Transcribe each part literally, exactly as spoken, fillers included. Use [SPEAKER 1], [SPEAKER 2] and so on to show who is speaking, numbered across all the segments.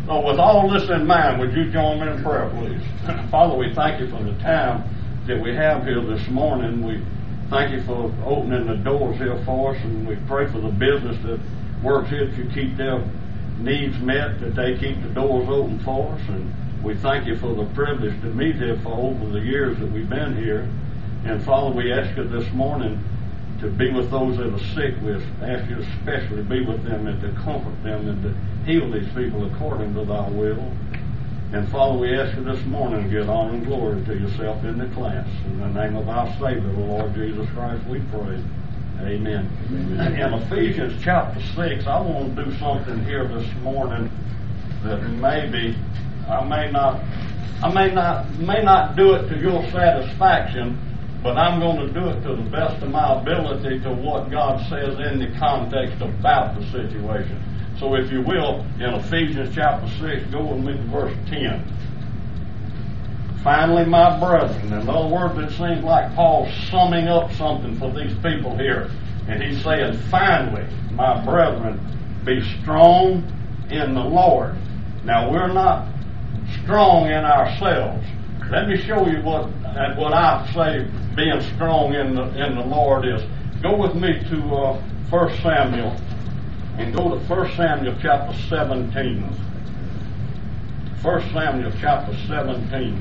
[SPEAKER 1] So with all this in mind, would you join me in prayer, please? Father, we thank you for the time that we have here this morning. We thank you for opening the doors here for us, and we pray for the business that works here, that you keep their needs met, that they keep the doors open for us. And we thank you for the privilege to meet here for over the years that we've been here. And Father, we ask you this morning to be with those that are sick. We ask you to especially be with them and to comfort them and to heal these people according to thy will. And Father, we ask you this morning to give honor and glory to yourself in the class. In the name of our Savior, the Lord Jesus Christ, we pray. Amen. Amen. In Ephesians chapter six, I want to do something here this morning that maybe I may not, I may not, may not do it to your satisfaction, but I'm going to do it to the best of my ability to what God says in the context about the situation. So if you will, in Ephesians chapter six, go with me to verse ten. Finally, my brethren. In other words, it seems like Paul's summing up something for these people here. And he's saying, finally, my brethren, be strong in the Lord. Now, we're not strong in ourselves. Let me show you what what I say being strong in the in the Lord is. Go with me to uh, First Samuel and go to First Samuel chapter seventeen. First Samuel chapter seventeen.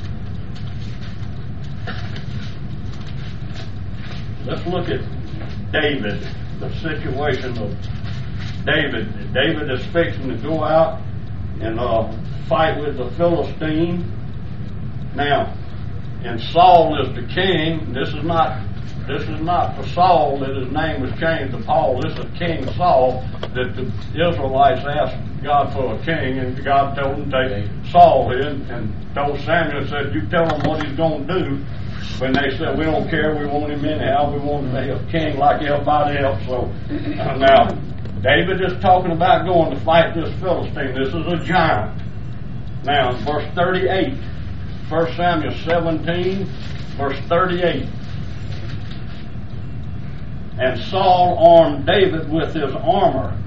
[SPEAKER 1] Let's look at David, the situation of David. David is fixing to go out and uh, fight with the Philistine. Now, and Saul is the king. This is not this is not for Saul that his name was changed to Paul. This is King Saul that the Israelites asked God for a king, and God told them to take Saul in and told Samuel, said, you tell him what he's going to do. When they said, we don't care, we want him anyhow, we want him to be a king like everybody else. So uh, now, David is talking about going to fight this Philistine. This is a giant. Now, verse thirty-eight. First Samuel seventeen, verse thirty-eight. And Saul armed David with his armor,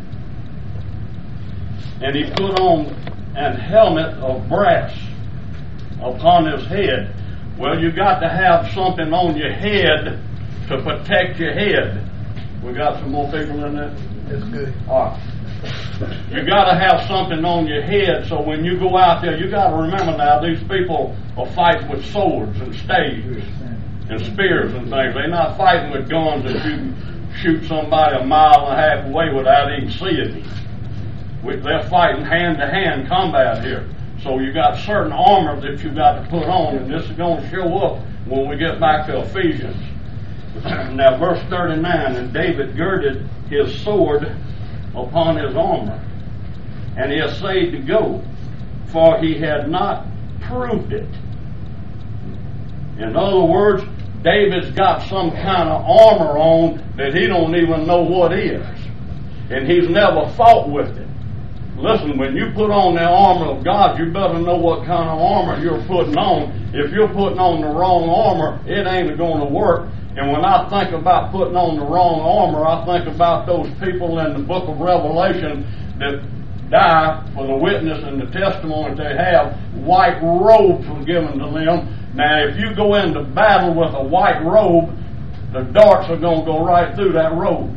[SPEAKER 1] and he put on an helmet of brass upon his head. Well, you got to have something on your head to protect your head. We got some more people in there?
[SPEAKER 2] That's good.
[SPEAKER 1] All right. You got to have something on your head, so when you go out there, you got to remember now, these people are fighting with swords and staves and spears and things. They're not fighting with guns that you can shoot somebody a mile and a half away without even seeing them. They're fighting hand-to-hand combat here. So you got certain armor that you got to put on, and this is going to show up when we get back to Ephesians. Now, verse thirty-nine, and David girded his sword upon his armor, and he essayed to go, for he had not proved it. In other words, David's got some kind of armor on that he don't even know what is, and he's never fought with it. Listen, when you put on the armor of God, you better know what kind of armor you're putting on. If you're putting on the wrong armor, it ain't going to work. And when I think about putting on the wrong armor, I think about those people in the book of Revelation that die for the witness and the testimony they have. White robes were given to them. Now, if you go into battle with a white robe, the darts are going to go right through that robe.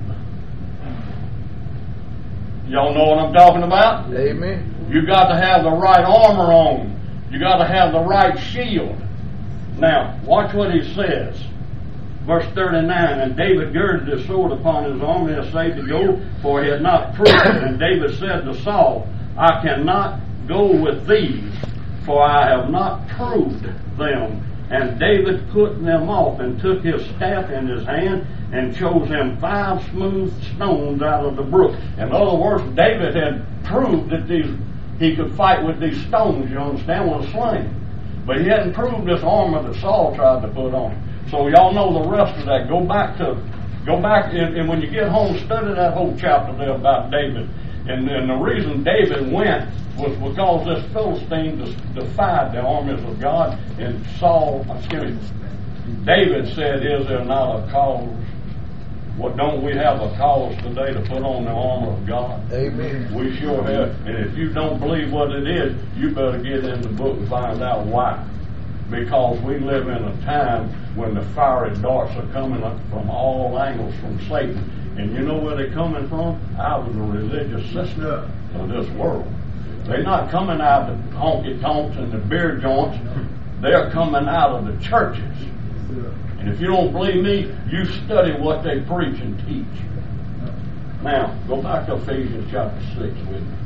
[SPEAKER 1] Y'all know what I'm talking about?
[SPEAKER 2] Amen.
[SPEAKER 1] You got to have the right armor on. You got to have the right shield. Now, watch what he says. Verse thirty-nine, and David girded his sword upon his arm and essayed to go, for he had not proved it. And David said to Saul, I cannot go with these, for I have not proved them. And David put them off, and took his staff in his hand, and chose him five smooth stones out of the brook. In other words, David had proved that these he could fight with these stones, you understand, with a sling. But he hadn't proved this armor that Saul tried to put on him. So y'all know the rest of that. Go back to, go back, and, and when you get home, study that whole chapter there about David. And, and the reason David went was because this Philistine defied the armies of God, and Saul, excuse me, David said, is there not a cause Well, don't we have a cause today to put on the armor of God?
[SPEAKER 2] Amen.
[SPEAKER 1] We sure have. And if you don't believe what it is, you better get in the book and find out why. Because we live in a time when the fiery darts are coming up from all angles from Satan. And you know where they're coming from? Out of the religious system of this world. They're not coming out of the honky-tonks and the beer joints. They're coming out of the churches. And if you don't believe me, you study what they preach and teach. Now, go back to Ephesians chapter six with me.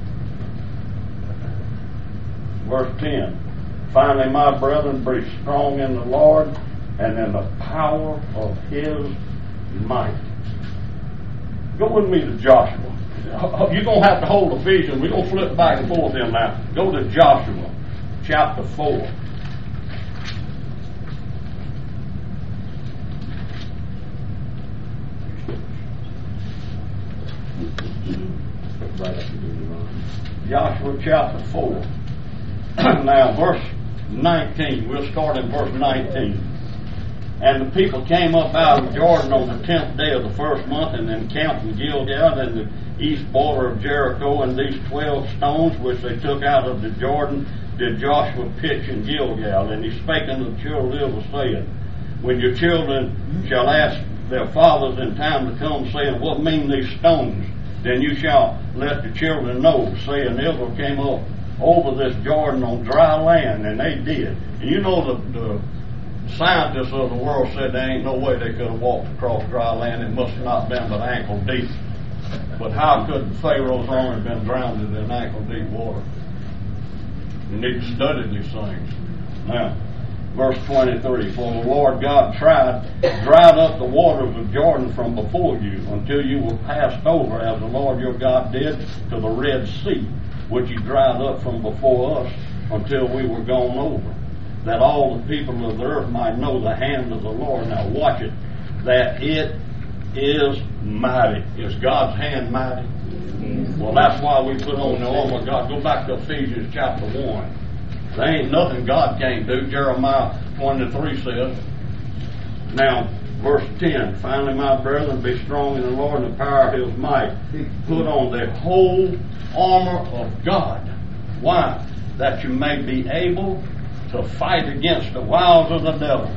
[SPEAKER 1] Verse ten. Finally, my brethren, be strong in the Lord and in the power of His might. Go with me to Joshua. You're going to have to hold Ephesians. We're going to flip back and forth in now. Go to Joshua chapter four. Joshua chapter four. Now, verse nineteen. We'll start in verse nineteen. And the people came up out of Jordan on the tenth day of the first month, and then camped in Gilgal and the east border of Jericho. And these twelve stones which they took out of the Jordan did Joshua pitch in Gilgal. And he spake unto the children of Israel, saying, when your children shall ask their fathers in time to come, saying, what mean these stones? Then you shall let the children know, saying, Israel came up over this Jordan on dry land, and they did. And you know the, the scientists of the world said there ain't no way they could have walked across dry land. It must have not been but ankle deep. But how could Pharaoh's army have been drowned in ankle deep water? You need to study these things. Now, verse twenty-three, for the Lord God tried, dried up the waters of Jordan from before you until you were passed over, as the Lord your God did to the Red Sea, which He dried up from before us until we were gone over, that all the people of the earth might know the hand of the Lord. Now watch it, that it is mighty. Is God's hand mighty? Well, that's why we put on the armor of God. Go back to Ephesians chapter one. There ain't nothing God can't do. Jeremiah twenty-three says. Now, verse ten. Finally, my brethren, be strong in the Lord and the power of His might. Put on the whole armor of God. Why? That you may be able to fight against the wiles of the devil.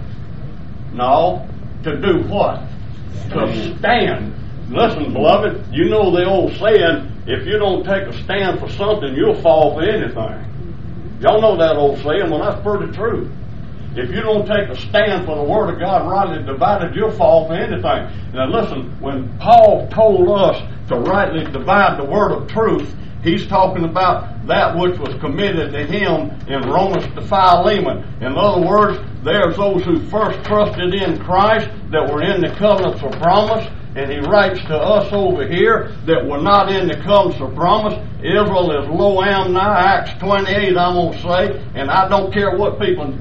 [SPEAKER 1] No. To do what? To stand. Listen, beloved, you know the old saying, if you don't take a stand for something, you'll fall for anything. Y'all know that old saying. Well, that's pretty true. If you don't take a stand for the Word of God rightly divided, you'll fall for anything. Now listen, when Paul told us to rightly divide the Word of truth, he's talking about that which was committed to him in Romans to Philemon. In other words, there's those who first trusted in Christ that were in the covenants of promise. And he writes to us over here that we're not in the covenants of promise. Israel is lo am now, Acts twenty-eight, I'm going to say. And I don't care what people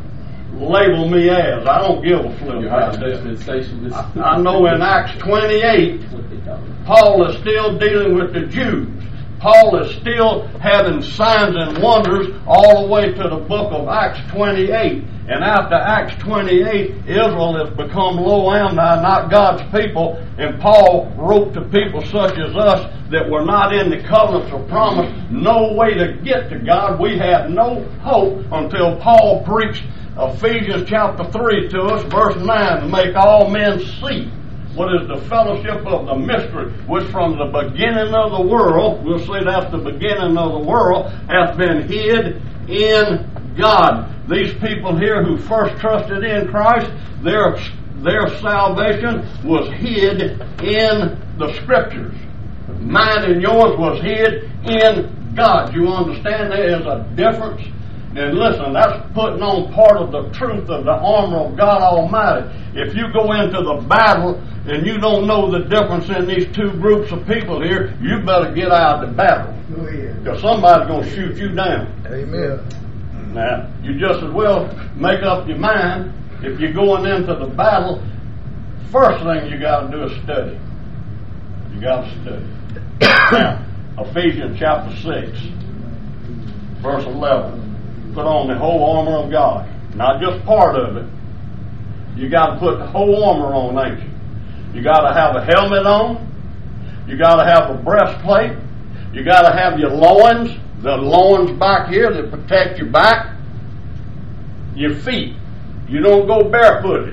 [SPEAKER 1] label me as. I don't give a flip about that. I, I know in Acts twenty-eight, Paul is still dealing with the Jews. Paul is still having signs and wonders all the way to the book of Acts twenty-eight. And after Acts twenty-eight, Israel has become lo am now, not God's people. And Paul wrote to people such as us that were not in the covenants of promise, no way to get to God. We had no hope until Paul preached Ephesians chapter three to us, verse nine, to make all men see what is the fellowship of the mystery, which from the beginning of the world, we'll say that's the beginning of the world, hath been hid in God. These people here who first trusted in Christ, their, their salvation was hid in the Scriptures. Mine and yours was hid in God. You understand there is a difference? And listen, that's putting on part of the truth of the armor of God Almighty. If you go into the battle and you don't know the difference in these two groups of people here, you better get out of the battle. Because somebody's going to shoot you down. Amen. Now, you just as well make up your mind, if you're going into the battle, first thing you got to do is study. You got to study. Now, Ephesians chapter six, verse eleven. Put on the whole armor of God. Not just part of it. You got to put the whole armor on, ain't you? You got to have a helmet on. You got to have a breastplate. You got to have your loins, the loins back here that protect your back. Your feet. You don't go barefooted.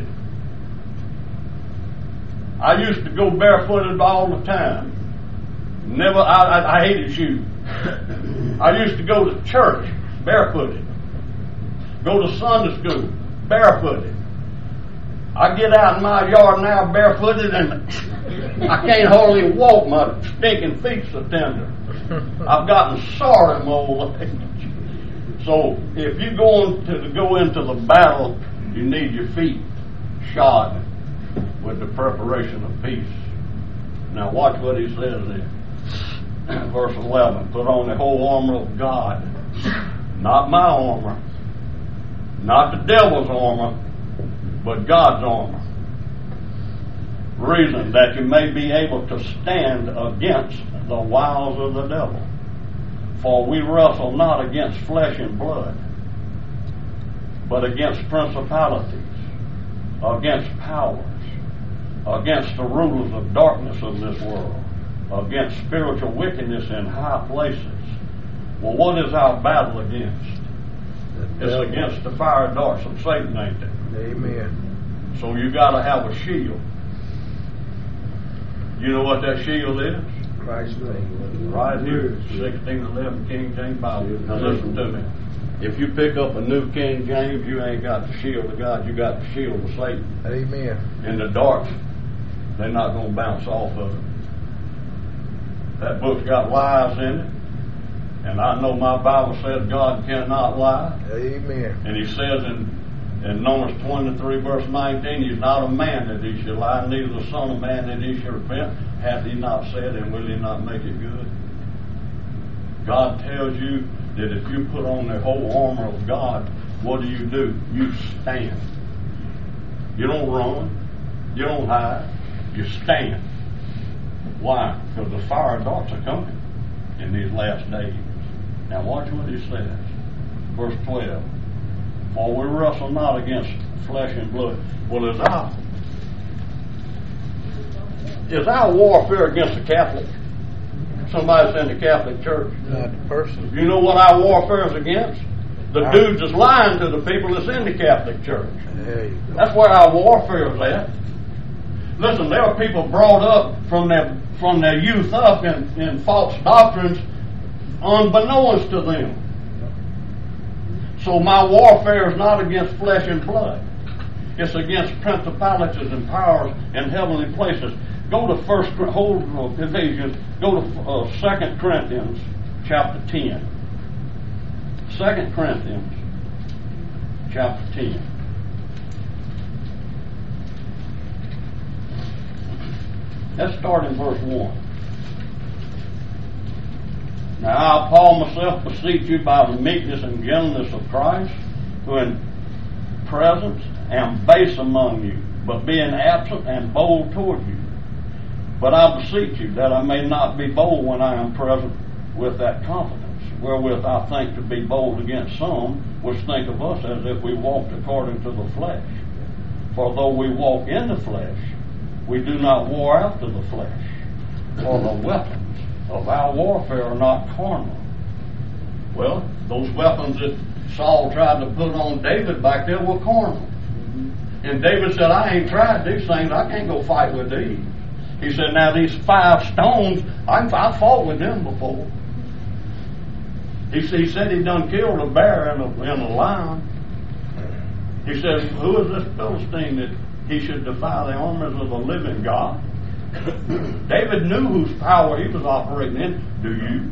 [SPEAKER 1] I used to go barefooted all the time. Never, I, I, I hated shoes. I used to go to church barefooted. Go to Sunday school barefooted. I get out in my yard now barefooted and I can't hardly walk. My stinking feet so tender. I've gotten sore in my old age. So if you're going to go into the battle, you need your feet shod with the preparation of peace. Now watch what he says there. Verse eleven, put on the whole armor of God. Not my armor. Not the devil's armor, but God's armor. Reason that you may be able to stand against the wiles of the devil. For we wrestle not against flesh and blood, but against principalities, against powers, against the rulers of darkness of this world, against spiritual wickedness in high places. Well, what is our battle against? It's against the fire darts of Satan, ain't it?
[SPEAKER 2] Amen.
[SPEAKER 1] So you got to have a shield. You know what that shield is?
[SPEAKER 2] Christ's name.
[SPEAKER 1] Right here, sixteen eleven King James Bible. Now listen to me. If you pick up a new King James, you ain't got the shield of God. You got the shield of Satan.
[SPEAKER 2] Amen.
[SPEAKER 1] In the dark, they're not going to bounce off of it. That book's got lies in it. And I know my Bible says God cannot lie.
[SPEAKER 2] Amen.
[SPEAKER 1] And he says in, in Numbers twenty-three, verse nineteen, he's not a man that he should lie, neither the son of man that he should repent. Hath he not said, and will he not make it good? God tells you that if you put on the whole armor of God, what do you do? You stand. You don't run. You don't hide. You stand. Why? Because the fire darts are coming in these last days. Now watch what he says. Verse twelve. For we wrestle not against flesh and blood. Well, is our, is our warfare against the Catholic? Somebody that's in the Catholic Church.
[SPEAKER 2] Not the person.
[SPEAKER 1] You know what our warfare is against? The dudes that's lying to the people that's in the Catholic Church.
[SPEAKER 2] There you go.
[SPEAKER 1] That's where our warfare is at. Listen, there are people brought up from their from their youth up in, in false doctrines unbeknownst to them. So my warfare is not against flesh and blood. It's against principalities and powers in heavenly places. Go to first whole division. Go to uh, Second Corinthians chapter ten. Second Corinthians chapter ten. Let's start in verse one. Now I, Paul, myself beseech you by the meekness and gentleness of Christ, who in presence am base among you, but being absent and bold toward you. But I beseech you that I may not be bold when I am present with that confidence, wherewith I think to be bold against some, which think of us as if we walked according to the flesh. For though we walk in the flesh, we do not war after the flesh. For the weapons of our warfare are not carnal. Well, those weapons that Saul tried to put on David back there were carnal. And David said, I ain't tried these things. I can't go fight with these. He said, now these five stones, I, I fought with them before. He, he said he done killed a bear and a, and a lion. He said, who is this Philistine that he should defy the armies of the living God? David knew whose power he was operating in. Do you?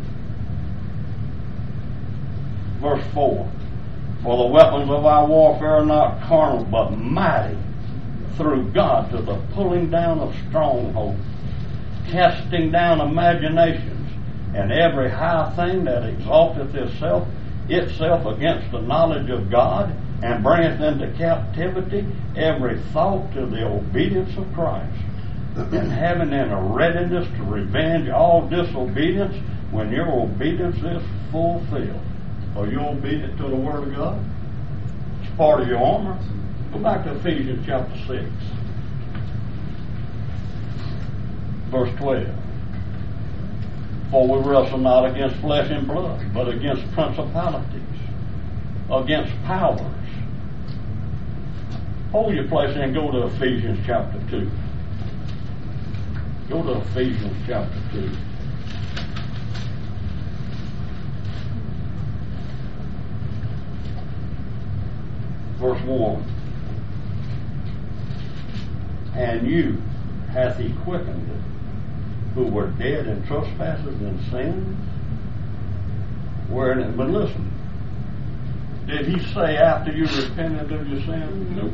[SPEAKER 1] Verse four. For the weapons of our warfare are not carnal, but mighty through God to the pulling down of strongholds, casting down imaginations, and every high thing that exalteth itself itself against the knowledge of God, and bringeth into captivity every thought to the obedience of Christ, and having in a readiness to revenge all disobedience when your obedience is fulfilled. Are you obedient to the Word of God? It's part of your armor. Go back to Ephesians chapter six. Verse twelve. For we wrestle not against flesh and blood, but against principalities, against powers. Hold your place and go to Ephesians chapter two. Go to Ephesians chapter two. Verse one. And you hath he quickened, who were dead in trespasses and sins. Wherein, but listen, did he say after you repented of your sins? Nope.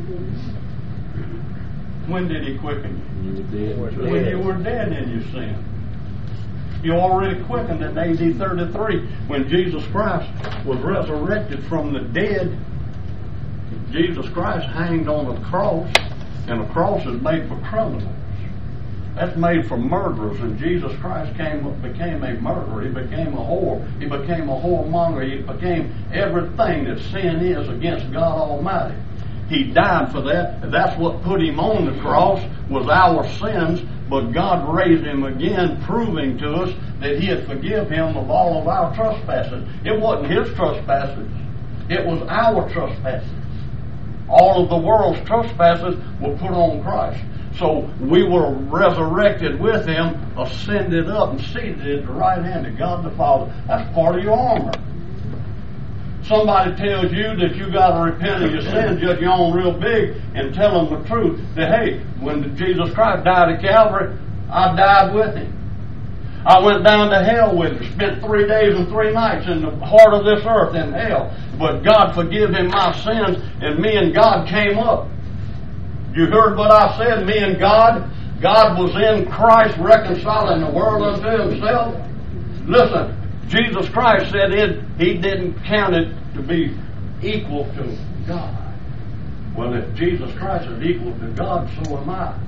[SPEAKER 1] When did he quicken you?
[SPEAKER 3] You were dead.
[SPEAKER 1] When you were dead in your sin. You already quickened in A D thirty-three when Jesus Christ was resurrected from the dead. Jesus Christ hanged on a cross, and a cross is made for criminals. That's made for murderers, and Jesus Christ came, became a murderer. He became a whore. He became a whoremonger. He became everything that sin is against God Almighty. He died for that, and that's what put him on the cross, was our sins, but God raised him again, proving to us that he had forgiven him of all of our trespasses. It wasn't his trespasses. It was our trespasses. All of the world's trespasses were put on Christ. So we were resurrected with him, ascended up and seated at the right hand of God the Father. That's part of your armor. Somebody tells you that you got to repent of your sins, judge you on real big, and tell them the truth. That, hey, when Jesus Christ died at Calvary, I died with him. I went down to hell with him, spent three days and three nights in the heart of this earth in hell. But God forgave him my sins, and me and God came up. You heard what I said, me and God. God was in Christ reconciling the world unto himself. Listen, Jesus Christ said it, he didn't count it to be equal to God. Well, if Jesus Christ is equal to God, so am I.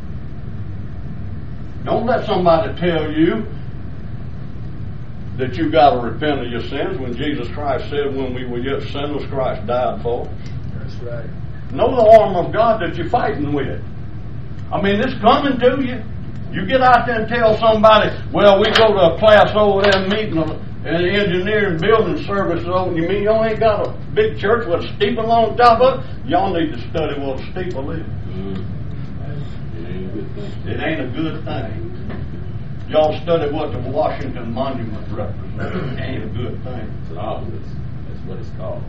[SPEAKER 1] Don't let somebody tell you that you got to repent of your sins when Jesus Christ said when we were yet sinners, Christ died for us.
[SPEAKER 2] That's right.
[SPEAKER 1] Know the arm of God that you're fighting with. I mean, it's coming to you. You get out there and tell somebody, well, we go to a class over there meeting an engineering building service. So you mean you ain't got a big church with a steeple on top of it? Y'all need to study what a steeple is. Mm-hmm. It ain't a good thing. Y'all study what the Washington Monument represents. It ain't a good thing.
[SPEAKER 3] It's obvious. That's what it's called.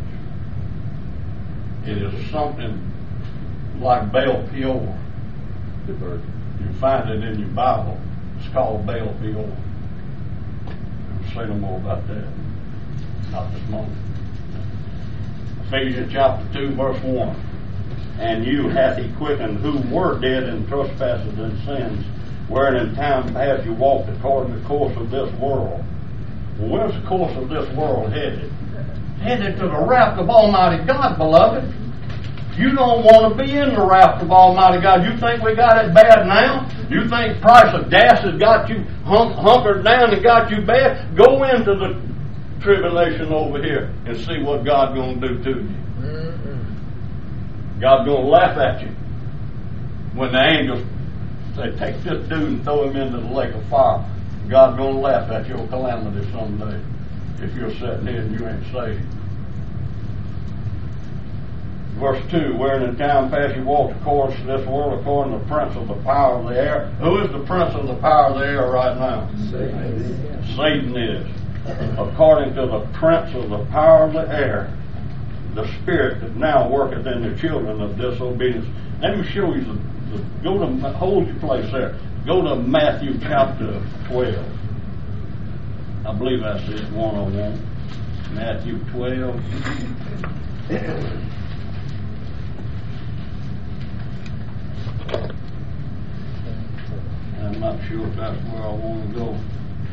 [SPEAKER 1] It is something like Baal Peor.
[SPEAKER 3] The bird.
[SPEAKER 1] You find it in your Bible. It's called Baal Peor. We'll say no more about that. Not this moment. Ephesians chapter two, verse one. And you hath he quickened who were dead in trespasses and sins, wherein in time past you walked according to the course of this world. Well, where's the course of this world headed? Headed to the wrath of Almighty God, beloved. You don't want to be in the wrath of Almighty God. You think we got it bad now? You think price of gas has got you hunk, hunkered down and got you bad? Go into the tribulation over here and see what God's going to do to you. Mm-hmm. God's going to laugh at you when the angels say, take this dude and throw him into the lake of fire. God's going to laugh at your calamity someday if you're sitting here and you ain't saved. Verse two, wherein in time past you walked according to this world, according to the prince of the power of the air. Who is the prince of the power of the air right now?
[SPEAKER 2] Satan.
[SPEAKER 1] Satan is. According to the prince of the power of the air, the spirit that now worketh in the children of disobedience. Let me show you the, the go to hold your place there. Go to Matthew chapter twelve. I believe that's it, one oh one. Matthew twelve. I'm not sure if that's where I want to go.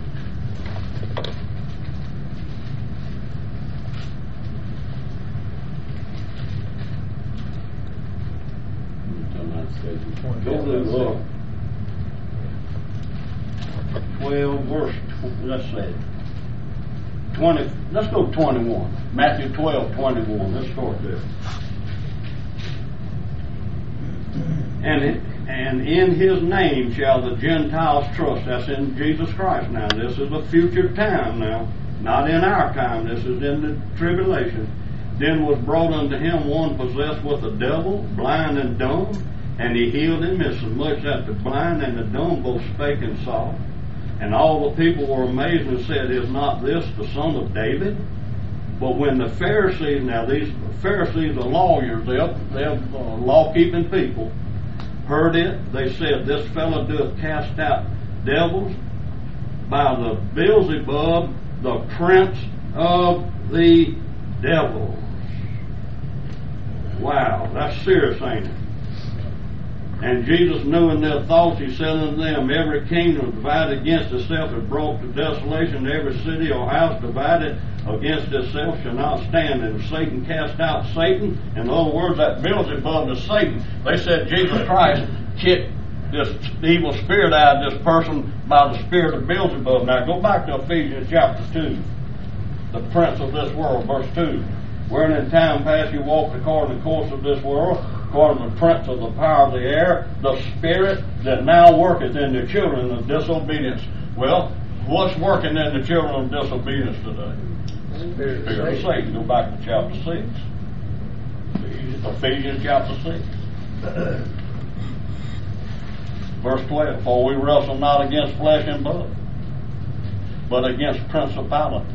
[SPEAKER 1] Go to uh, twelve verse. Let's say twenty. Let's go twenty-one. Matthew twelve twenty-one. Let's start there. And it, And in his name shall the Gentiles trust. That's in Jesus Christ now. This is a future time now. Not in our time. This is in the tribulation. Then was brought unto him one possessed with a devil, blind and dumb, and he healed him, insomuch that the blind and the dumb both spake and saw. And all the people were amazed and said, Is not this the son of David? But when the Pharisees, now these Pharisees are lawyers, they're, they're uh, law-keeping people, heard it, they said, This fellow doeth cast out devils by the Beelzebub, the prince of the devils. Wow, that's serious, ain't it? And Jesus, knowing their thoughts, he said unto them, Every kingdom divided against itself is brought to desolation. Every city or house divided against itself shall not stand. And Satan cast out Satan. In other words, that Beelzebub is Satan. They said Jesus Christ kicked this evil spirit out of this person by the spirit of Beelzebub. Now go back to Ephesians chapter two. The prince of this world, verse two. Wherein in time past you walked according to the course of this world, according to the prince of the power of the air, the spirit that now worketh in the children of disobedience. Well, what's working in the children of disobedience today?
[SPEAKER 2] Spirit,
[SPEAKER 1] Spirit of Satan. Go back to chapter six. Ephesians chapter six. Verse twelve. For we wrestle not against flesh and blood, but against principalities,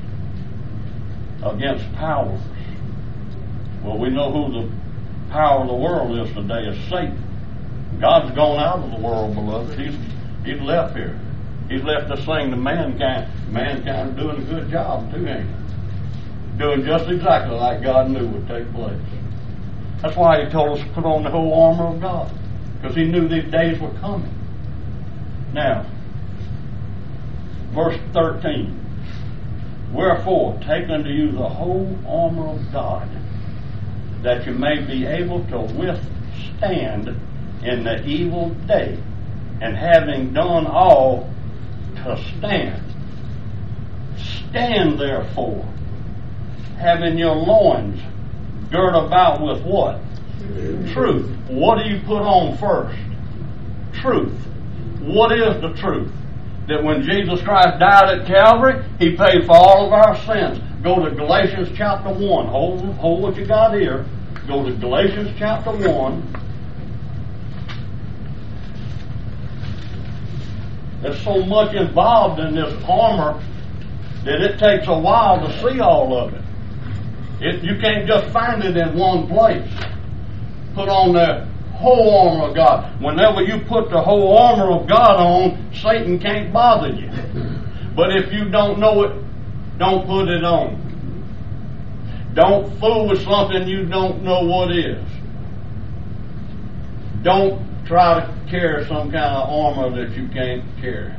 [SPEAKER 1] against powers. Well, we know who the power of the world is today is Satan. God's gone out of the world, beloved. He's he's left here. He's left this thing to mankind. Mankind doing a good job too, ain't he? Doing just exactly like God knew would take place. That's why he told us to put on the whole armor of God, because he knew these days were coming. Now, verse thirteen. Wherefore, take unto you the whole armor of God, that you may be able to withstand in the evil day, and having done all, to stand. Stand therefore, having your loins girt about with what? Truth. What do you put on first? Truth. What is the truth? That when Jesus Christ died at Calvary, he paid for all of our sins. Go to Galatians chapter one. Hold, hold what you got here. Go to Galatians chapter one. There's so much involved in this armor that it takes a while to see all of it. It you can't just find it in one place. Put on the whole armor of God. Whenever you put the whole armor of God on, Satan can't bother you. But if you don't know it, don't put it on. Don't fool with something you don't know what is. Don't try to carry some kind of armor that you can't carry.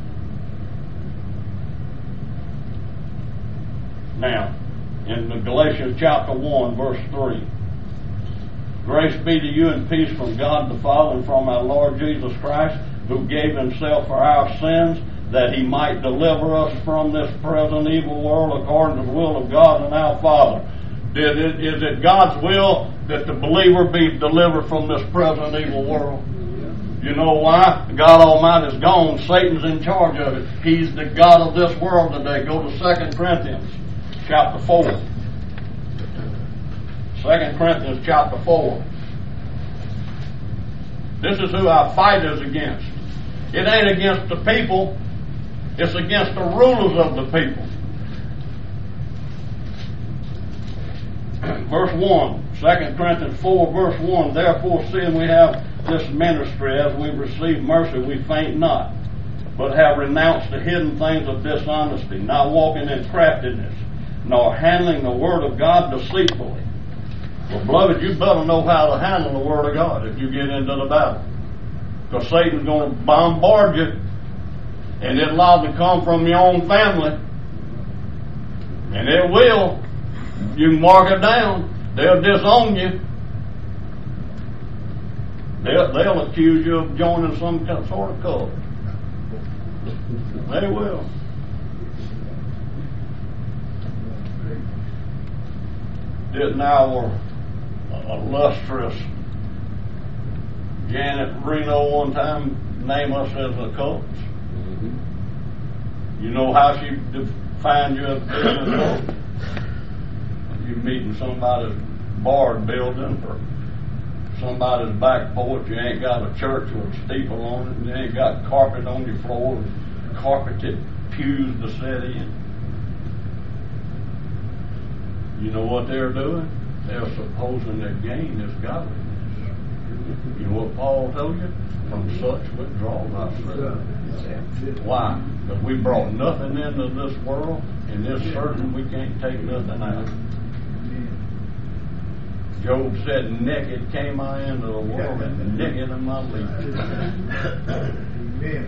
[SPEAKER 1] Now, in the Galatians chapter one, verse three. Grace be to you and peace from God the Father and from our Lord Jesus Christ, who gave himself for our sins, that he might deliver us from this present evil world according to the will of God and our Father. Did it, is it God's will that the believer be delivered from this present evil world? You know why? God Almighty is gone. Satan's in charge of it. He's the God of this world today. Go to Second Corinthians chapter four. Second Corinthians chapter four. This is who our fight is against. It ain't against the people. It's against the rulers of the people. Verse one. Second Corinthians four, verse one. Therefore, seeing we have this ministry, as we receive mercy, we faint not, but have renounced the hidden things of dishonesty, not walking in craftiness, nor handling the word of God deceitfully. Well, beloved, you better know how to handle the Word of God if you get into the battle. Because Satan's going to bombard you, and it's allowed to come from your own family. And it will. You can mark it down. They'll disown you. They'll, they'll accuse you of joining some sort of cult. They will. Didn't our illustrious Janet Reno one time named us as a cult.
[SPEAKER 3] Mm-hmm.
[SPEAKER 1] You know how she defined you as being a cult? You meeting somebody's barn building or somebody's back porch. You ain't got a church with a steeple on it. You ain't got carpet on your floor and carpeted pews to sit in. You know what they're doing? They're supposing their gain is godliness. You know what Paul told you? From such withdraw thyself. Why? Because we brought nothing into this world, and it's certain we can't take nothing out. Job said, naked came I into the world, and naked am I leaving.
[SPEAKER 2] Amen.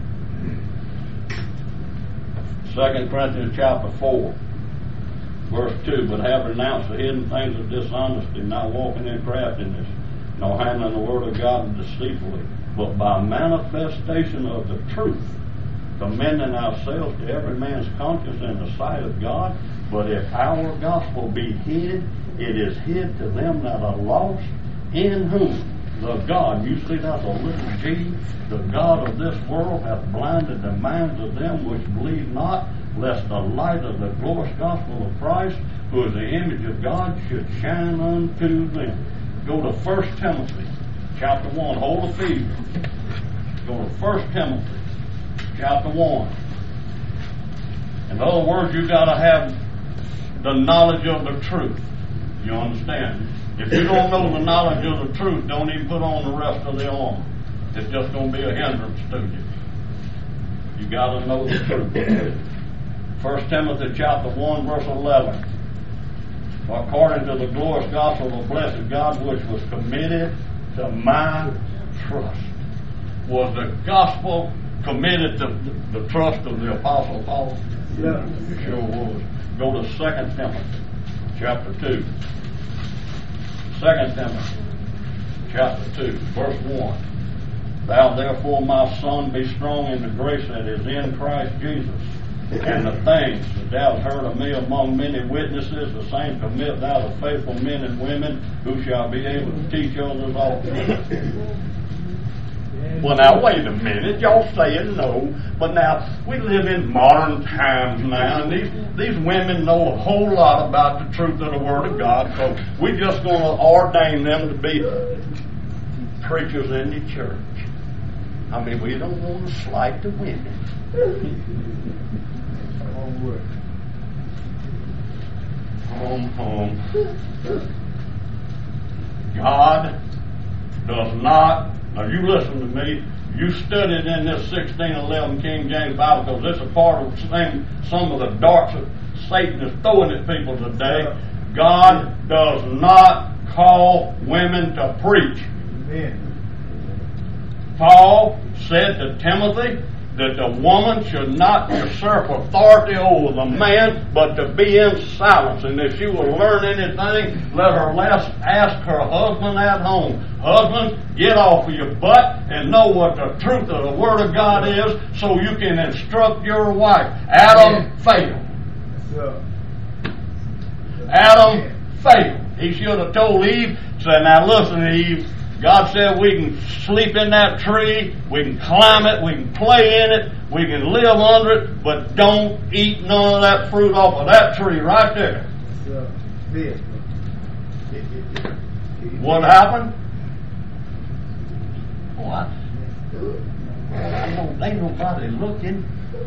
[SPEAKER 1] Second Corinthians chapter four, verse two, but have renounced the hidden things of dishonesty, not walking in craftiness, nor handling the word of God deceitfully, but by manifestation of the truth, commending ourselves to every man's conscience in the sight of God. But if our gospel be hid, it is hid to them that are lost, in whom the God, you see that's a little g, the God of this world hath blinded the minds of them which believe not, lest the light of the glorious gospel of Christ, who is the image of God, should shine unto them. Go to First Timothy chapter one, whole Ephesians. Go to First Timothy chapter one. In other words, you got to have the knowledge of the truth. You understand? If you don't know the knowledge of the truth, don't even put on the rest of the armor. It's just going to be a hindrance to you. You got to know the truth. First Timothy chapter one, verse eleven. According to the glorious gospel of the blessed God, which was committed to my trust. Was the gospel committed to the trust of the Apostle Paul?
[SPEAKER 2] Yeah.
[SPEAKER 1] It sure was. Go to Second Timothy chapter two. Second Timothy chapter two, verse one. Thou therefore, my son, be strong in the grace that is in Christ Jesus. And the things that thou hast heard of me among many witnesses, the same commit thou to faithful men and women who shall be able to teach others also. Well, now, wait a minute. Y'all saying no. But now, we live in modern times now, and these, these women know a whole lot about the truth of the Word of God, so we're just going to ordain them to be preachers in the church. I mean, we don't want to slight the women. Home, home. God does not. Now you listen to me. You studied in this sixteen eleven King James Bible because this is part of some, some of the darts that Satan is throwing at people today. God does not call women to preach.
[SPEAKER 2] Amen.
[SPEAKER 1] Paul said to Timothy that the woman should not usurp authority over the man, but to be in silence. And if she will learn anything, let her less ask her husband at home. Husband, get off of your butt and know what the truth of the Word of God is so you can instruct your wife. Adam failed. Adam failed. He should have told Eve, said, now listen, Eve, God said we can sleep in that tree, we can climb it, we can play in it, we can live under it, but don't eat none of that fruit off of that tree right there. What happened? Oh, I, I don't, ain't nobody looking.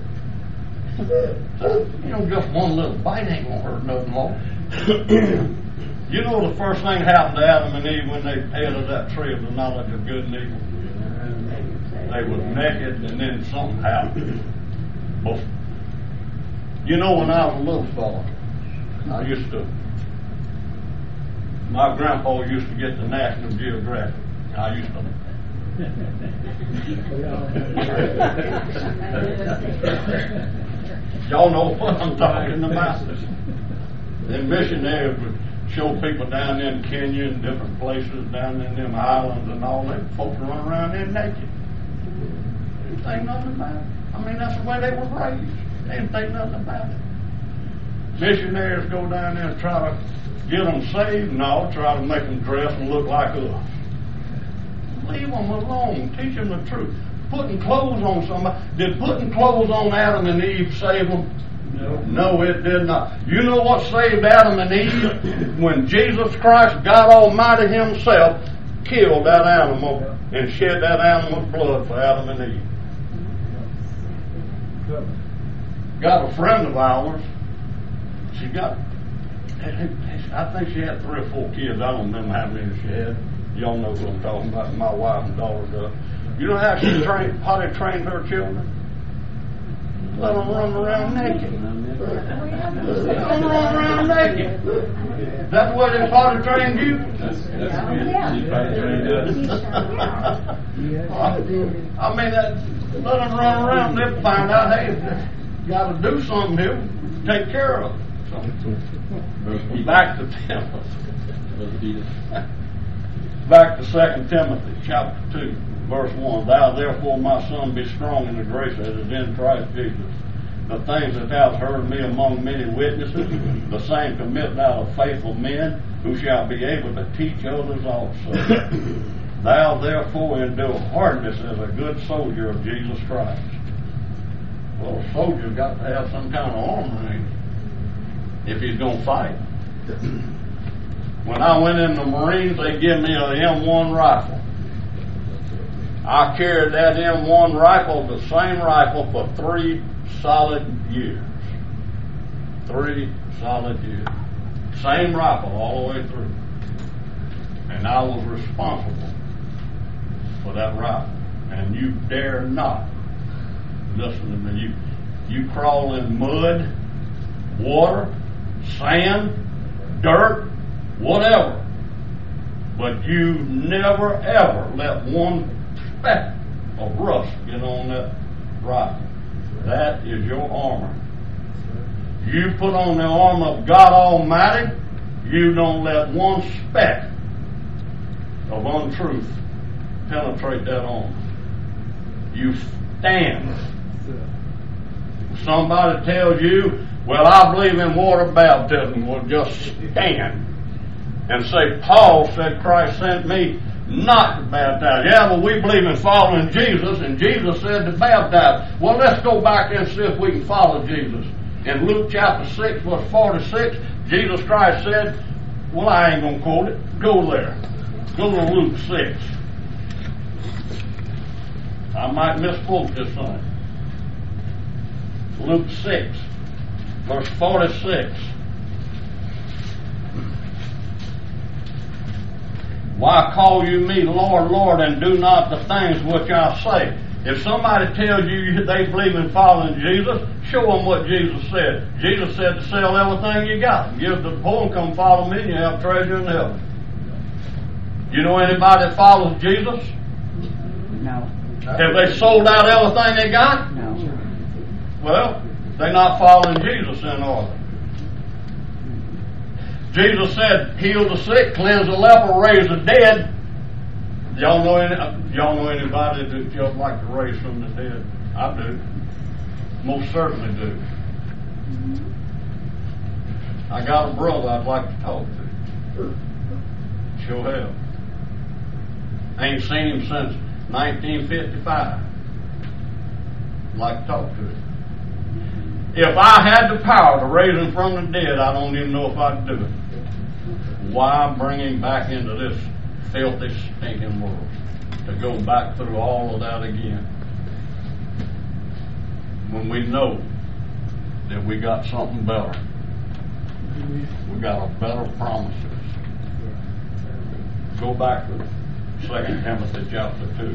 [SPEAKER 1] You know, just one little bite ain't gonna hurt nothing more. You know the first thing happened to Adam and Eve when they ate of that tree of the knowledge of good and evil? They was naked, and then something happened. But, you know, when I was a little fella, I used to, my grandpa used to get the National Geographic. I used to y'all know what I'm talking about. Them missionaries would show people down in Kenya and different places, down in them islands and all that. Folks run around there naked. They didn't think nothing about it. I mean, that's the way they were raised. They didn't think nothing about it. Missionaries go down there and try to get them saved. No, try to make them dress and look like us. leave them alone. Teach them the truth. Putting clothes on somebody. Did putting clothes on Adam and Eve save them? No. No, it did not. You know what saved Adam and Eve? When Jesus Christ, God Almighty Himself, killed that animal and shed that animal's blood for Adam and Eve. Got a friend of ours. She got, I think she had three or four kids. I don't remember how many she had. Y'all know what I'm talking about. My wife and daughter does. You know how she trained, how they trained her children? Let them run around naked. Let them run around naked. That's the way they taught to train you?
[SPEAKER 3] That's, that's good. She probably trained us.
[SPEAKER 1] I mean, that, let them run around. They'll find out, hey, got to do something here. Take care of it. So, back to Timothy. Back to Second Timothy chapter two, verse one. Thou therefore, my son, be strong in the grace that is in Christ Jesus. The things that thou hast heard of me among many witnesses, the same commit thou to faithful men, who shall be able to teach others also. Thou therefore endure hardness as a good soldier of Jesus Christ. Well, a soldier's got to have some kind of armor, ain't he? If he's going to fight. When I went in the Marines, they give me an M one rifle. I carried that M one rifle, the same rifle, for three solid years. Three solid years. Same rifle all the way through. And I was responsible for that rifle. And you dare not listen to me. You, you crawl in mud, water, sand, dirt, whatever. But you never ever let one speck of rust get on that rifle. That is your armor. You put on the armor of God Almighty, you don't let one speck of untruth penetrate that armor. You stand. If somebody tells you, well, I believe in water baptism, well, just stand and say, Paul said Christ sent me not to baptize. Yeah, but we believe in following Jesus, and Jesus said to baptize. Well, let's go back and see if we can follow Jesus. In Luke chapter six, verse forty-six, Jesus Christ said, well, I ain't going to quote it. Go there. Go to Luke six. I might misquote this thing. Luke six, verse forty-six. Why call you me Lord, Lord, and do not the things which I say? If somebody tells you they believe in following Jesus, show them what Jesus said. Jesus said to sell everything you got, give to the poor, and come follow me, and you have treasure in heaven. You know anybody that follows Jesus?
[SPEAKER 4] No.
[SPEAKER 1] Have they sold out everything they got?
[SPEAKER 4] No.
[SPEAKER 1] Well, they're not following Jesus in order. Jesus said, heal the sick, cleanse the leper, raise the dead. Y'all know any, y'all know anybody that just like to raise from the dead? I do. Most certainly do. I got a brother I'd like to talk to. Sure have. Ain't seen him since nineteen fifty-five. I'd like to talk to him. If I had the power to raise him from the dead, I don't even know if I'd do it. Why bring him back into this filthy, stinking world? To go back through all of that again. When we know that we got something better. We got a better promises. Go back to Second Timothy chapter two.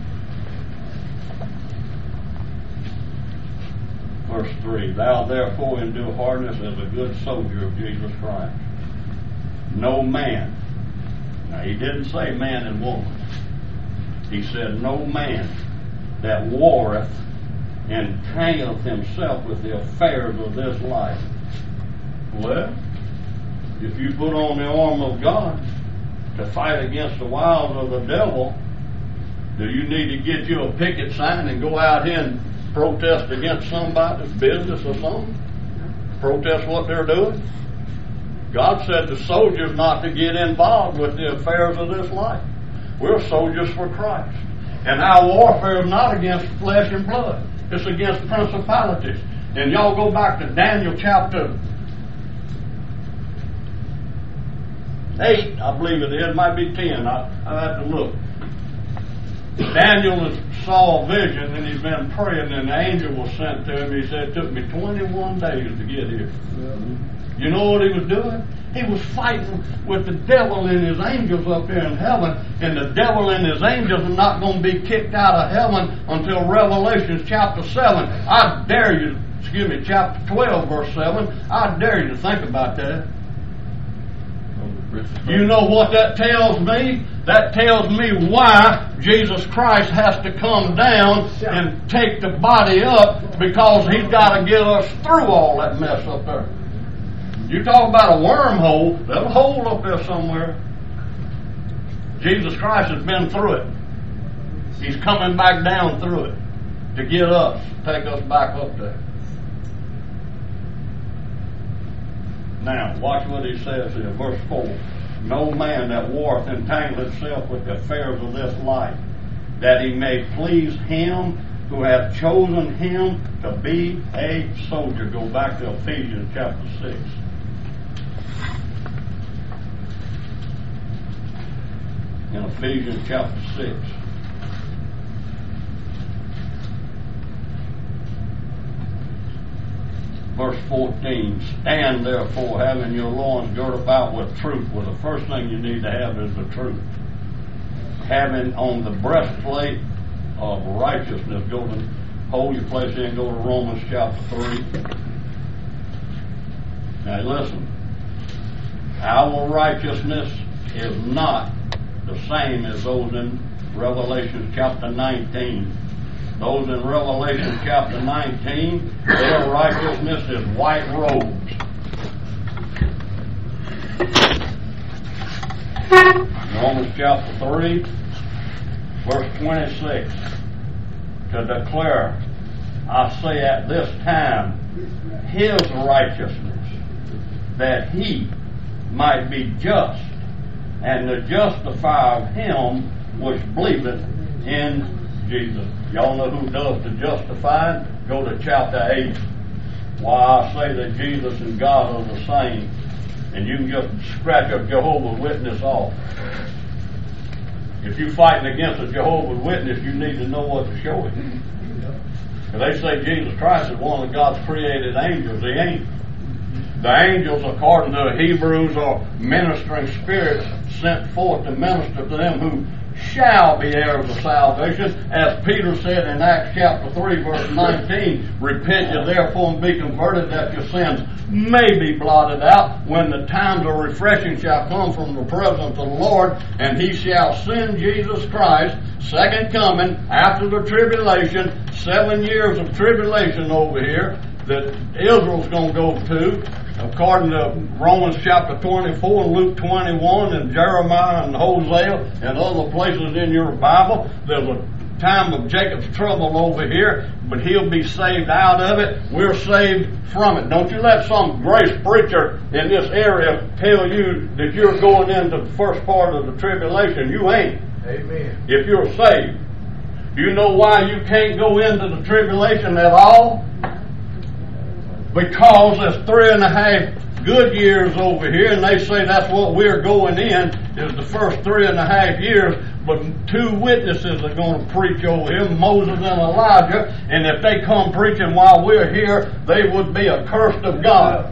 [SPEAKER 1] Verse three. Thou therefore endure hardness as a good soldier of Jesus Christ. No man. Now he didn't say man and woman. He said no man that warreth entangleth himself with the affairs of this life. Well, if you put on the arm of God to fight against the wiles of the devil, do you need to get you a picket sign and go out here and protest against somebody's business or something? Protest what they're doing? God said to soldiers not to get involved with the affairs of this life. We're soldiers for Christ. And our warfare is not against flesh and blood. It's against principalities. And y'all go back to Daniel chapter eight, I believe it is, might be ten. I, I have to look. Daniel saw a vision and he's been praying, and the angel was sent to him. He said, it took me twenty-one days to get here. You know what he was doing? He was fighting with the devil and his angels up here in heaven, and the devil and his angels are not going to be kicked out of heaven until Revelation chapter seven. I dare you, excuse me, chapter twelve, verse seven. I dare you to think about that. You know what that tells me? That tells me why Jesus Christ has to come down and take the body up, because he's got to get us through all that mess up there. You talk about a wormhole, there's a hole up there somewhere. Jesus Christ has been through it. He's coming back down through it to get us, take us back up there. Now, watch what he says here, verse four. No man that warreth entangle himself with the affairs of this life, that he may please him who hath chosen him to be a soldier. Go back to Ephesians chapter six. In Ephesians chapter six. Verse fourteen, stand therefore, having your loins girt about with truth. Well, the first thing you need to have is the truth. Having on the breastplate of righteousness. Go to, hold your place in, go to Romans chapter three. Now listen, our righteousness is not the same as those in Revelation chapter nineteen. Those in Revelation chapter nineteen, their righteousness is white robes. Romans chapter three, verse twenty-six. To declare, I say at this time, his righteousness, that he might be just, and the justifier of him which believeth in Jesus. Y'all know who does the justifying? Go to chapter eight. Why I say that Jesus and God are the same. And you can just scratch a Jehovah's Witness off. If you're fighting against a Jehovah's Witness, you need to know what to show it. Because they say Jesus Christ is one of God's created angels. He ain't. The angels, according to Hebrews, are ministering spirits sent forth to minister to them who shall be heirs of salvation. As Peter said in Acts chapter three, verse nineteen, repent ye therefore and be converted, that your sins may be blotted out, when the times of refreshing shall come from the presence of the Lord, and he shall send Jesus Christ, second coming, after the tribulation, seven years of tribulation over here, that Israel's going to go to, according to Romans chapter twenty-four, and Luke twenty-one, and Jeremiah and Hosea, and other places in your Bible. There's a time of Jacob's trouble over here, but he'll be saved out of it. We're saved from it. Don't you let some grace preacher in this area tell you that you're going into the first part of the tribulation. You ain't.
[SPEAKER 2] Amen.
[SPEAKER 1] If you're saved. You know why you can't go into the tribulation at all? Because there's three and a half good years over here, and they say that's what we're going in, is the first three and a half years, but two witnesses are going to preach over here, Moses and Elijah, and if they come preaching while we're here, they would be accursed of God.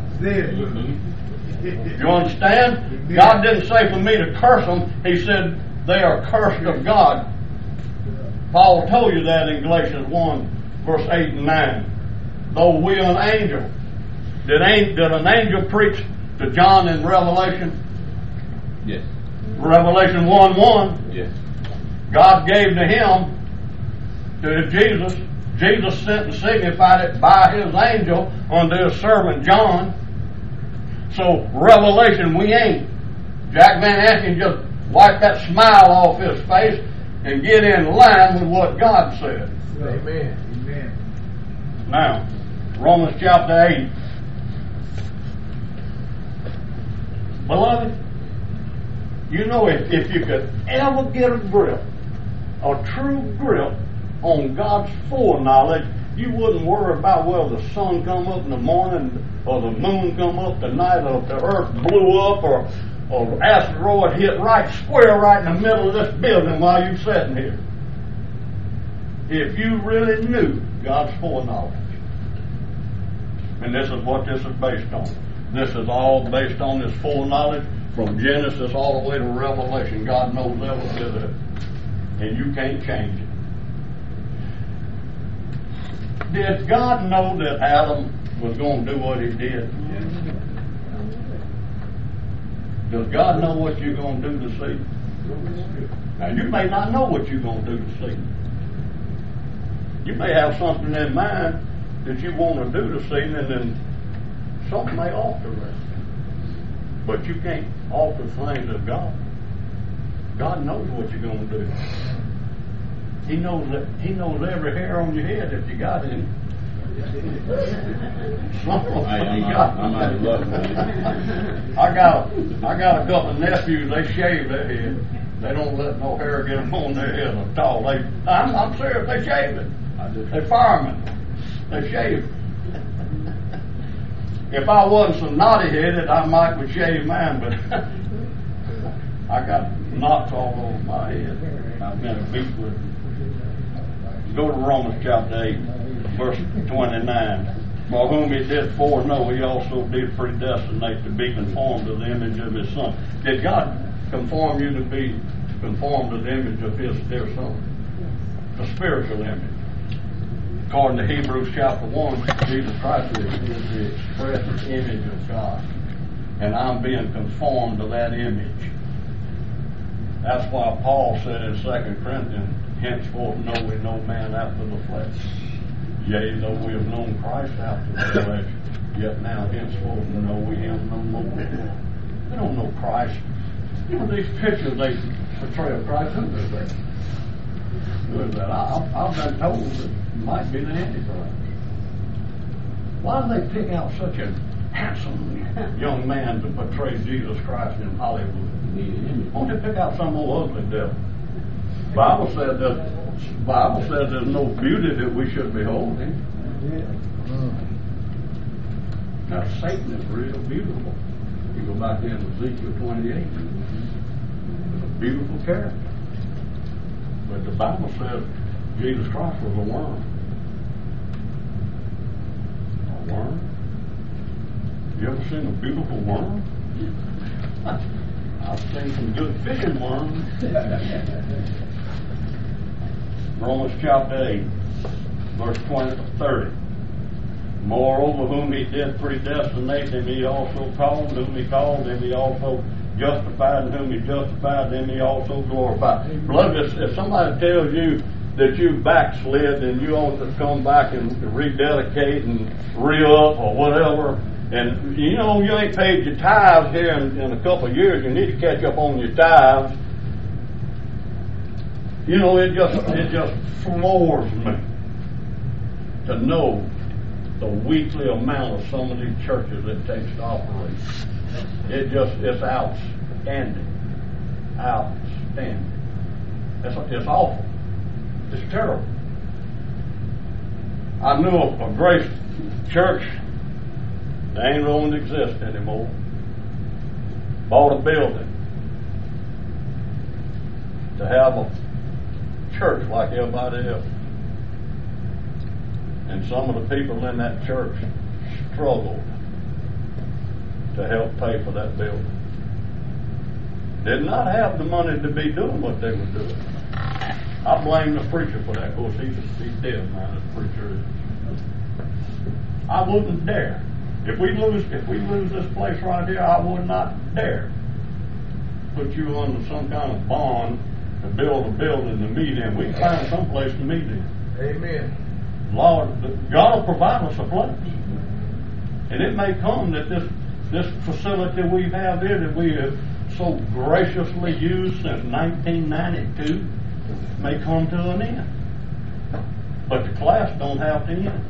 [SPEAKER 1] You understand? God didn't say for me to curse them. He said they are cursed of God. Paul told you that in Galatians one, verse eight and nine. Though we are an angel. Did, an, did an angel preach to John in Revelation?
[SPEAKER 4] Yes.
[SPEAKER 1] Revelation one one.
[SPEAKER 4] Yes.
[SPEAKER 1] God gave to him, to Jesus. Jesus sent and signified it by his angel unto his servant John. So Revelation we ain't. Jack Van Aschen just wipe that smile off his face and get in line with what God said.
[SPEAKER 2] Amen. Amen.
[SPEAKER 1] Now, Romans chapter eight. Beloved, You know, if, if you could ever get a grip, a true grip on God's foreknowledge, you wouldn't worry about whether the sun come up in the morning or the moon come up tonight or the earth blew up or or asteroid hit right square right in the middle of this building while you're sitting here. If you really knew God's foreknowledge. And this is what this is based on. This is all based on this foreknowledge from Genesis all the way to Revelation. God knows every bit of it. And you can't change it. Did God know that Adam was going to do what he did? Does God know what you're going to do to see? Now, you may not know what you're going to do to see. You may have something in mind that you want to do to see, and then something may alter that. But you can't alter things of God. God knows what you're going to do. He knows that. He knows every hair on your head if you got any. I got I got a couple of nephews. They shave their head. They don't let no hair get them on their head at all. They, I'm, I'm serious. They shave it. They firemen. They shave it. If I wasn't so naughty headed, I might would shave mine. But I got knots all over my head. I've been beat with it. Go to Romans chapter eight, verse twenty-nine. For whom he did foreknow, he also did predestinate to be conformed to the image of his Son. Did God conform you to be conformed to the image of his dear Son? The spiritual image. According to Hebrews chapter one, Jesus Christ is the express image of God. And I'm being conformed to that image. That's why Paul said in Second Corinthians, henceforth know we no man after the flesh. Yea, though we have known Christ after the flesh, yet now henceforth know we him no more. We don't know Christ. You know, these pictures they portray of Christ, who is that? Who is that? I, I've been told that it might be the Antichrist. Why do they pick out such a handsome young man to portray Jesus Christ in Hollywood? Why don't they pick out some old ugly devil? Bible said that Bible says there's no beauty that we should behold him. Now Satan is real beautiful. You go back to Ezekiel twenty-eight. It's a beautiful character. But the Bible says Jesus Christ was a worm. A worm? You ever seen a beautiful worm? I've seen some good fishing worms. Romans chapter eight, verse twenty to thirty. Moreover, whom he did predestinate, them he also called. Whom he called, them he also justified. And whom he justified, them he also glorified. Beloved, if, if somebody tells you that you backslid, then you ought to come back and rededicate and re-up or whatever. And you know, you ain't paid your tithes here in, in a couple of years. You need to catch up on your tithes. You know, it just it just floors me to know the weekly amount of some of these churches it takes to operate. It just it's outstanding, outstanding. It's it's awful. It's terrible. I knew a, a Grace church. They ain't going to exist anymore. Bought a building to have a church like everybody else. And some of the people in that church struggled to help pay for that building. Did not have the money to be doing what they were doing. I blame the preacher for that. Of course, he's, he's dead now, this preacher is. I wouldn't dare. If we lose if we lose this place right here, I would not dare put you under some kind of bond to build a building to meet in. We can find some place to meet in.
[SPEAKER 2] Amen.
[SPEAKER 1] Lord, God will provide us a place. And it may come that this this facility we have here that we have so graciously used since nineteen ninety-two may come to an end. But the class don't have to end.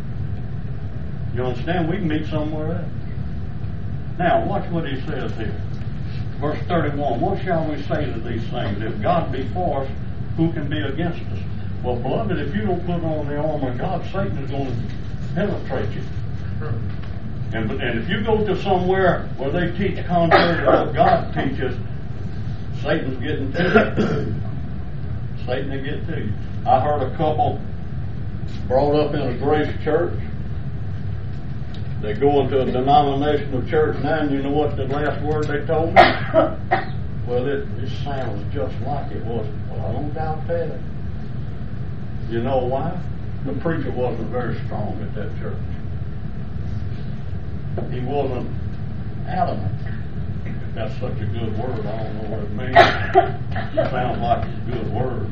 [SPEAKER 1] You understand? We can meet somewhere else. Now, watch what he says here. verse thirty-one, what shall we say to these things? If God be for us, who can be against us? Well, beloved, if you don't put on the armor of God, Satan is going to penetrate you. And, and if you go to somewhere where they teach contrary to what God teaches, Satan's getting to you. Satan will get to you. I heard a couple brought up in a Grace church. They go into a denominational church now, and you know what the last word they told me? Well, it, it sounds just like it was. Well, I don't doubt that. You know why? The preacher wasn't very strong at that church. He wasn't adamant. That's such a good word. I don't know what it means. It sounds like a good word.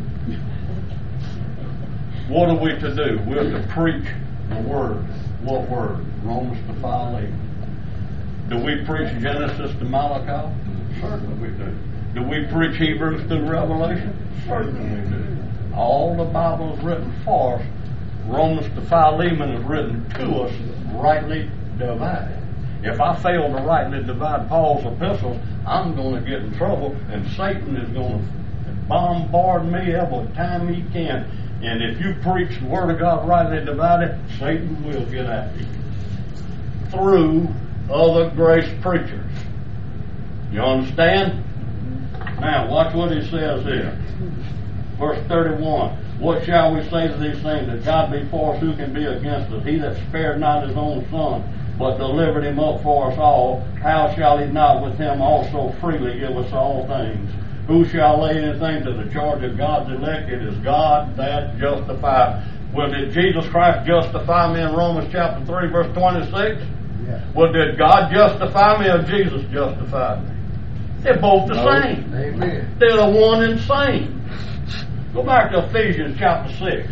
[SPEAKER 1] What are we to do? We're to preach the word. What word? Romans to Philemon. Do we preach Genesis to Malachi? Certainly we do. Do we preach Hebrews to Revelation? Certainly we do. All the Bible is written for us. Romans to Philemon is written to us, rightly divided. If I fail to rightly divide Paul's epistles, I'm going to get in trouble, and Satan is going to bombard me every time he can. And if you preach the Word of God rightly divided, Satan will get at you through other grace preachers. You understand? Now, watch what he says here. Verse thirty-one. What shall we say to these things? If God be for us, who can be against us? He that spared not his own Son, but delivered him up for us all, how shall he not with him also freely give us all things? Who shall lay anything to the charge of God's elect? It is God that justifies. Well, did Jesus Christ justify me in Romans chapter three, verse twenty-six? Yeah. Well, did God justify me or Jesus justify me? They're both the no. same.
[SPEAKER 2] Amen.
[SPEAKER 1] They're the one and same. Go back to Ephesians chapter six.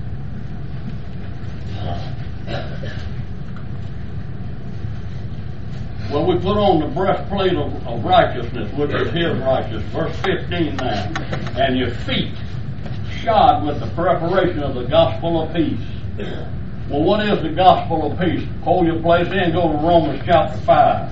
[SPEAKER 1] Well, we put on the breastplate of, of righteousness, which is his righteousness. Verse fifteen now. And your feet shod with the preparation of the gospel of peace. Well, what is the gospel of peace? Hold your place in, go to Romans chapter five.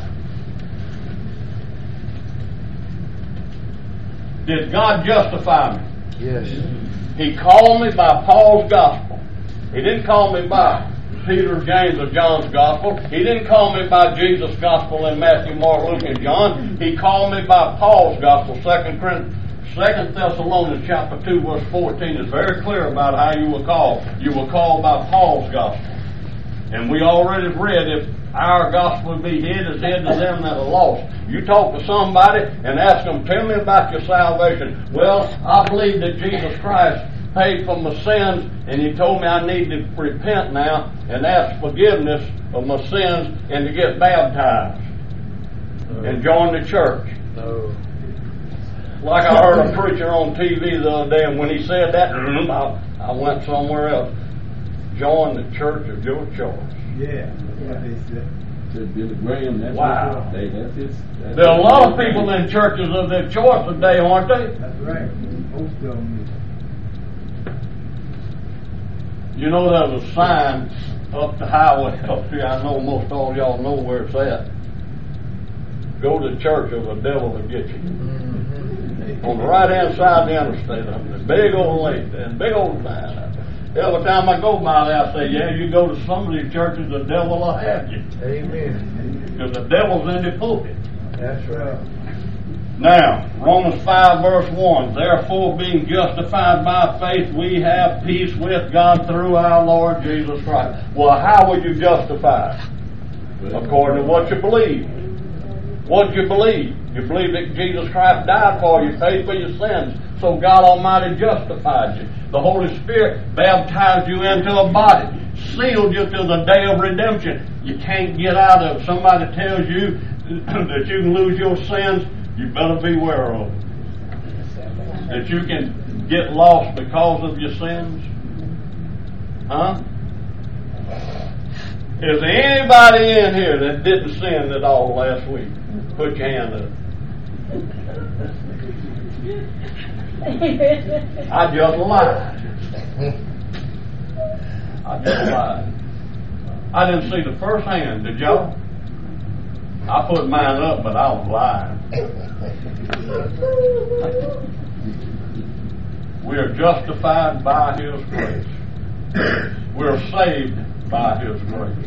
[SPEAKER 1] Did God justify me?
[SPEAKER 2] Yes.
[SPEAKER 1] He called me by Paul's gospel. He didn't call me by Peter, James, or John's gospel. He didn't call me by Jesus' gospel in Matthew, Mark, Luke, and John. He called me by Paul's gospel. Second Thessalonians chapter two, verse fourteen is very clear about how you were called. You were called by Paul's gospel. And we already read, if our gospel be hid, is hid to them that are lost. You talk to somebody and ask them, tell me about your salvation. Well, I believe that Jesus Christ paid for my sins, and he told me I need to repent now and ask forgiveness of my sins and to get baptized no. and join the church.
[SPEAKER 2] No.
[SPEAKER 1] Like I heard a preacher on T V the other day, and when he said that, I, I went somewhere else. Join the church of your choice.
[SPEAKER 2] Yeah, yeah, they said.
[SPEAKER 4] Billy Graham, that's
[SPEAKER 1] wow.
[SPEAKER 4] They, that's his, that's
[SPEAKER 1] there are a lot of people in churches of their choice today, aren't they?
[SPEAKER 2] That's right. Most of them.
[SPEAKER 1] You know, there's a sign up the highway up here. I know most all of y'all know where it's at. Go to church or the devil will get you. Mm-hmm. On the right hand side of the interstate, up there, big old lake, and big old sign. Every time I go by there, I say, yeah, you go to some of these churches, the devil will have you.
[SPEAKER 2] Amen.
[SPEAKER 1] Because the devil's in the pulpit.
[SPEAKER 2] That's right.
[SPEAKER 1] Now, Romans five, verse one. Therefore, being justified by faith, we have peace with God through our Lord Jesus Christ. Well, how would you justify? According to what you believe. What you believe. You believe that Jesus Christ died for you, paid for your sins, so God Almighty justified you. The Holy Spirit baptized you into a body, sealed you to the day of redemption. You can't get out of it. Somebody tells you that you can lose your sins, you better beware of it. That you can get lost because of your sins. Huh? Is there anybody in here that didn't sin at all last week? Put your hand up. I just lied. I just lied. I didn't see the first hand, did y'all? I put mine up, but I was lying. We are justified by His grace. We're saved by His grace.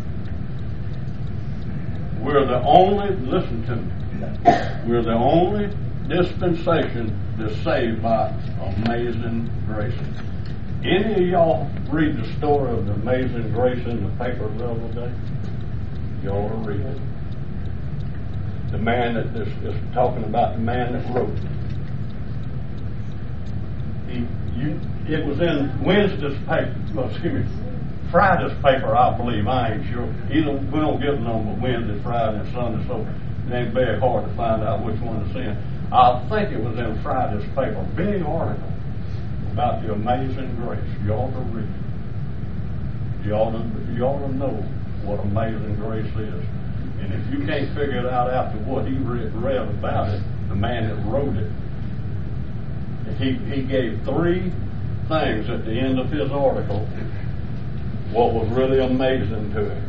[SPEAKER 1] We're the only, listen to me, we're the only dispensation that's saved by amazing grace. Any of y'all read the story of the amazing grace in the paper the other day? You ought to read it. The man that is, is talking about the man that wrote it. He, you, it was in Wednesday's paper, well, excuse me, Friday's paper, I believe. I ain't sure. Either we don't get them but Wednesday, Friday, and Sunday, so it ain't very hard to find out which one it's in. I think it was in Friday's paper. Big article about the amazing grace. You ought to read it. You ought to, you ought to know what amazing grace is. And if you can't figure it out after what he read, read about it, the man that wrote it, he, he gave three things at the end of his article what was really amazing to him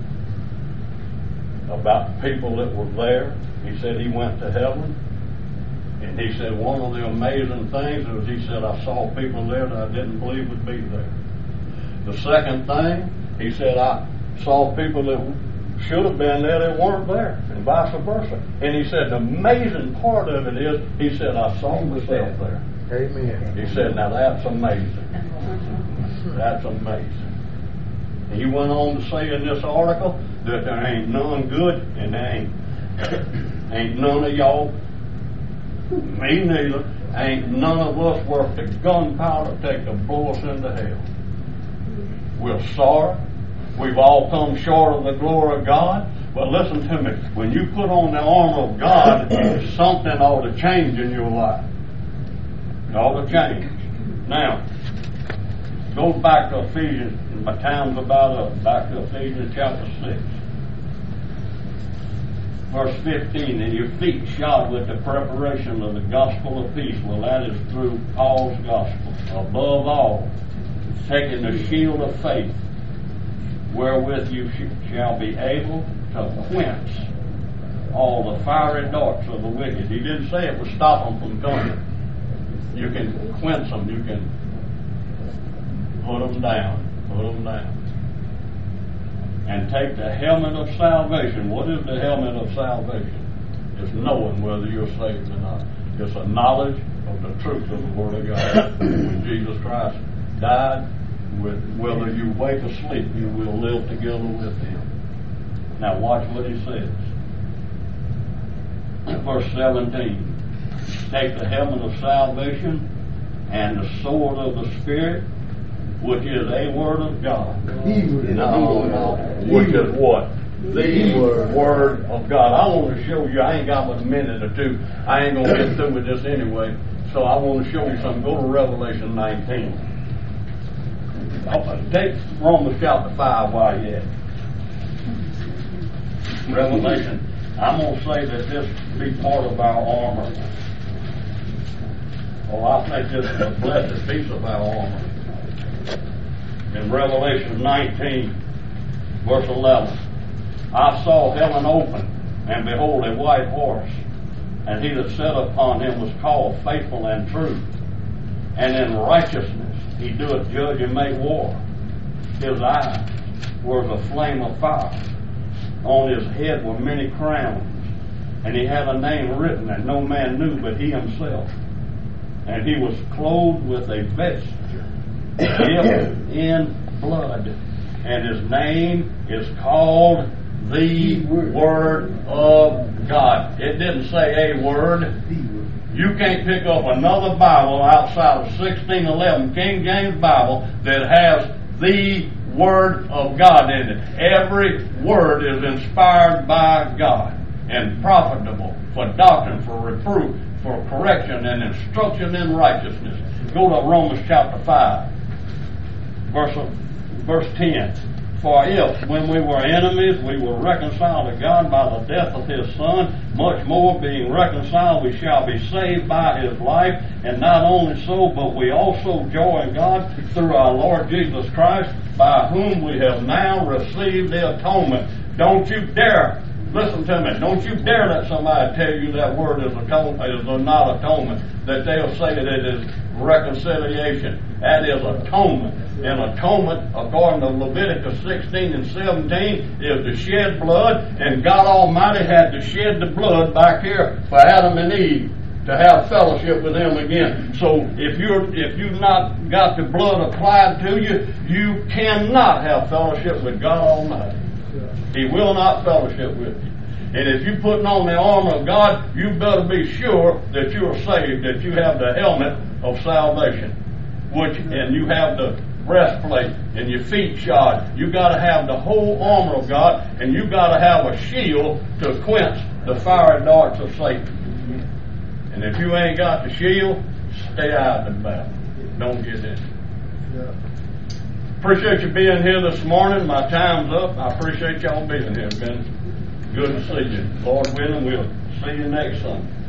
[SPEAKER 1] about the people that were there. He said he went to heaven, and he said one of the amazing things was he said, I saw people there that I didn't believe would be there. The second thing, he said, I saw people that should have been there that weren't there, and vice versa. And he said the amazing part of it is, he said, I saw myself there.
[SPEAKER 2] Amen.
[SPEAKER 1] He said, now that's amazing. That's amazing. And he went on to say in this article that there ain't none good, and there ain't, ain't none of y'all, me neither, ain't none of us worth the gunpowder take to blow us into hell. We're sorry. We've all come short of the glory of God. But listen to me, when you put on the armor of God, something ought to change in your life. It ought to change. Now, go back to Ephesians. My time's about up. Back to Ephesians chapter six. Verse fifteen, and your feet shod with the preparation of the gospel of peace. Well, that is through Paul's gospel. Above all, taking the shield of faith, wherewith you sh- shall be able to quench all the fiery darts of the wicked. He didn't say it would stop them from coming. You can quench them. You can put them down. Put them down. And take the helmet of salvation. What is the helmet of salvation? It's knowing whether you're saved or not. It's a knowledge of the truth of the Word of God. When Jesus Christ died, with, whether you wake or sleep, you will live together with Him. Now watch what He says. Verse seventeen. Take the helmet of salvation and the sword of the Spirit, which is a word of God. No, no. Which is what? The word. word of God. I want to show you, I ain't got but a minute or two. I ain't going to get through with this anyway. So I want to show you something. Go to Revelation nineteen. Take Romans chapter five while you're at it. Revelation. I'm going to say that this be part of our armor. Oh, I think this is a blessed piece of our armor. In Revelation nineteen, verse eleven, I saw heaven open, and behold, a white horse, and he that sat upon him was called Faithful and True, and in righteousness he doeth judge and make war. His eyes were as a flame of fire. On his head were many crowns, and he had a name written that no man knew but he himself. And he was clothed with a vesture dipped in blood, and his name is called the Word of God. It didn't say a word. You can't pick up another Bible outside of sixteen eleven King James Bible that has the Word of God in it. Every word is inspired by God and profitable for doctrine, for reproof, for correction and instruction in righteousness. Go to Romans chapter five, verse, verse ten. For if, when we were enemies, we were reconciled to God by the death of His Son, much more being reconciled, we shall be saved by His life. And not only so, but we also joy in God through our Lord Jesus Christ, by whom we have now received the atonement. Don't you dare Listen to me. Don't you dare let somebody tell you that word is atonement, is not atonement. That they'll say that it is reconciliation. That is atonement. And atonement, according to Leviticus sixteen and seventeen, is to shed blood. And God Almighty had to shed the blood back here for Adam and Eve to have fellowship with Him again. So if you're if you've not got the blood applied to you, you cannot have fellowship with God Almighty. He will not fellowship with you. And if you're putting on the armor of God, you better be sure that you are saved, that you have the helmet of salvation, which and you have the breastplate and your feet shod. You got to have the whole armor of God, and you got to have a shield to quench the fiery darts of Satan. And if you ain't got the shield, stay out of the battle. Don't get in. Appreciate you being here this morning. My time's up. I appreciate y'all being here. It's been good to see you. Lord willing, we'll see you next Sunday.